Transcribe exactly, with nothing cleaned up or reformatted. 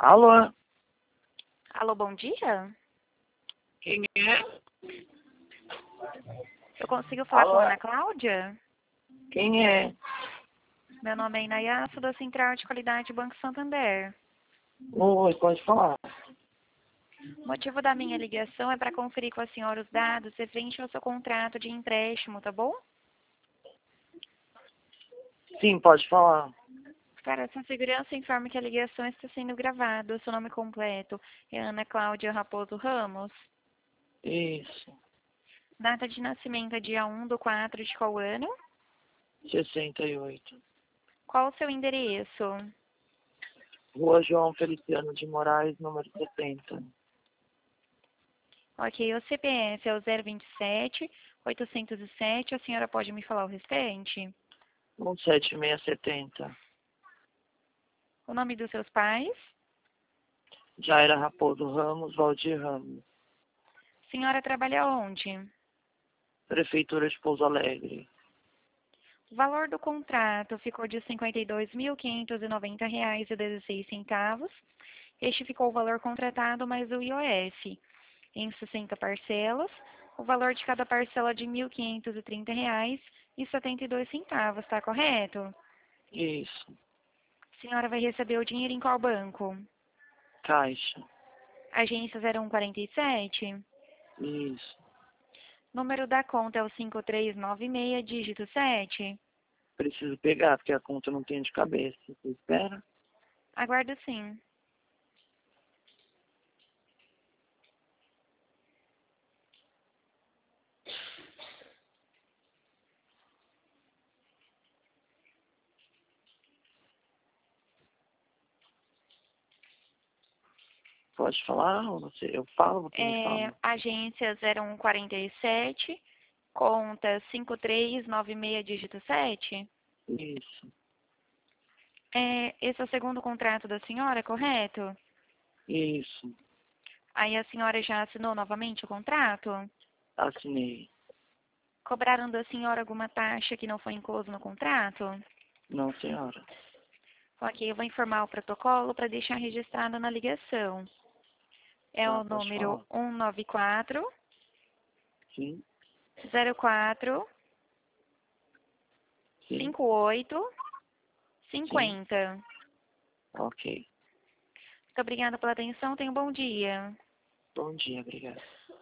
Alô? Alô, bom dia? Quem é? Eu consigo falar Alô? com a Ana Cláudia? Quem é? Meu nome é Inayá, sou da Central de Qualidade Banco Santander. Oi, pode falar. O motivo da minha ligação é para conferir com a senhora os dados referente ao seu contrato de empréstimo, tá bom? Sim, pode falar. Para essa segurança, informe que a ligação está sendo gravada. O seu nome completo é Ana Cláudia Raposo Ramos. Isso. Data de nascimento é dia um do quatro de qual ano? sessenta e oito. Qual o seu endereço? Rua João Feliciano de Moraes, número setenta. Ok, o C P F é o zero vinte e sete, oitocentos e sete. A senhora pode me falar o restante? um sete seis setenta. O nome dos seus pais? Jaira Raposo Ramos, Valdir Ramos. Senhora trabalha onde? Prefeitura de Pouso Alegre. O valor do contrato ficou de cinquenta e dois mil quinhentos e noventa reais e dezesseis centavos. Este ficou o valor contratado mais o I O F. Em sessenta parcelas, o valor de cada parcela de mil quinhentos e trinta reais e setenta e dois centavos, está correto? Isso. A senhora vai receber o dinheiro em qual banco? Caixa. Agência zero um quarenta e sete? Isso. Número da conta é o cinco três nove seis, dígito sete? Preciso pegar, porque a conta não tem de cabeça. Você espera? Aguardo sim. Pode falar ou você? Eu falo, você me É, fala. agência zero um quarenta e sete, conta cinco três nove seis, dígito sete? Isso. É, esse é o segundo contrato da senhora, correto? Isso. Aí a senhora já assinou novamente o contrato? Assinei. Cobraram da senhora alguma taxa que não foi incluso no contrato? Não, senhora. Ok, eu vou informar o protocolo para deixar registrado na ligação. É Tá, o pode número falar. um nove quatro, Sim, zero quatro, sim, cinco oito, sim. cinquenta. Ok. Muito obrigada pela atenção, tenha um bom dia. Bom dia, obrigado.